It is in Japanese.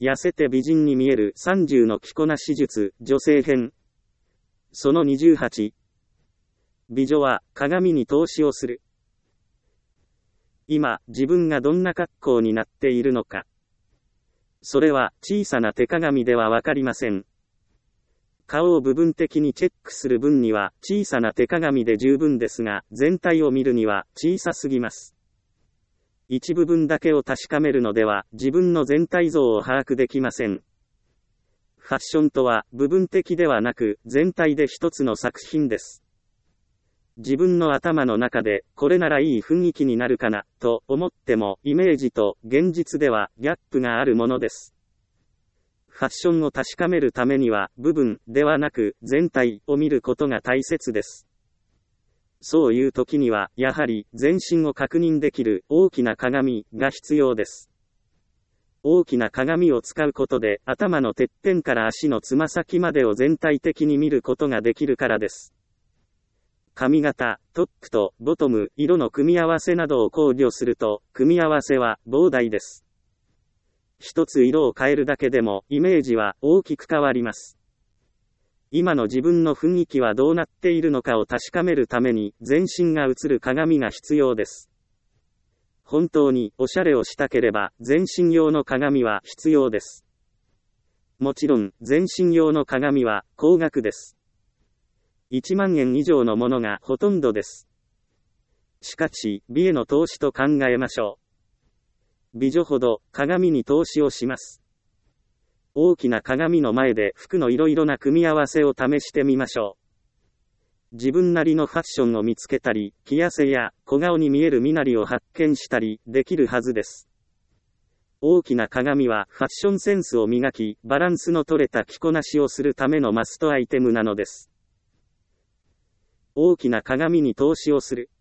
痩せて美人に見える30の着こなし術、女性編。その28。美女は鏡に投資をする。今、自分がどんな格好になっているのか。それは小さな手鏡ではわかりません。顔を部分的にチェックする分には小さな手鏡で十分ですが、全体を見るには小さすぎます。一部分だけを確かめるのでは自分の全体像を把握できません。ファッションとは部分的ではなく全体で一つの作品です。自分の頭の中でこれならいい雰囲気になるかなと思ってもイメージと現実ではギャップがあるものです。ファッションを確かめるためには部分ではなく全体を見ることが大切です。そういう時にはやはり全身を確認できる大きな鏡が必要です。大きな鏡を使うことで頭のてっぺんから足のつま先までを全体的に見ることができるからです。髪型、トップとボトム、色の組み合わせなどを考慮すると、組み合わせは膨大です。一つ色を変えるだけでもイメージは大きく変わります。今の自分の雰囲気はどうなっているのかを確かめるために全身が映る鏡が必要です。本当におしゃれをしたければ全身用の鏡は必要です。もちろん全身用の鏡は高額です。1万円以上のものがほとんどです。しかし、美への投資と考えましょう。美女ほど鏡に投資をします。大きな鏡の前で服のいろいろな組み合わせを試してみましょう。自分なりのファッションを見つけたり、着痩せや小顔に見える身なりを発見したりできるはずです。大きな鏡はファッションセンスを磨き、バランスの取れた着こなしをするためのマストアイテムなのです。大きな鏡に投資をする。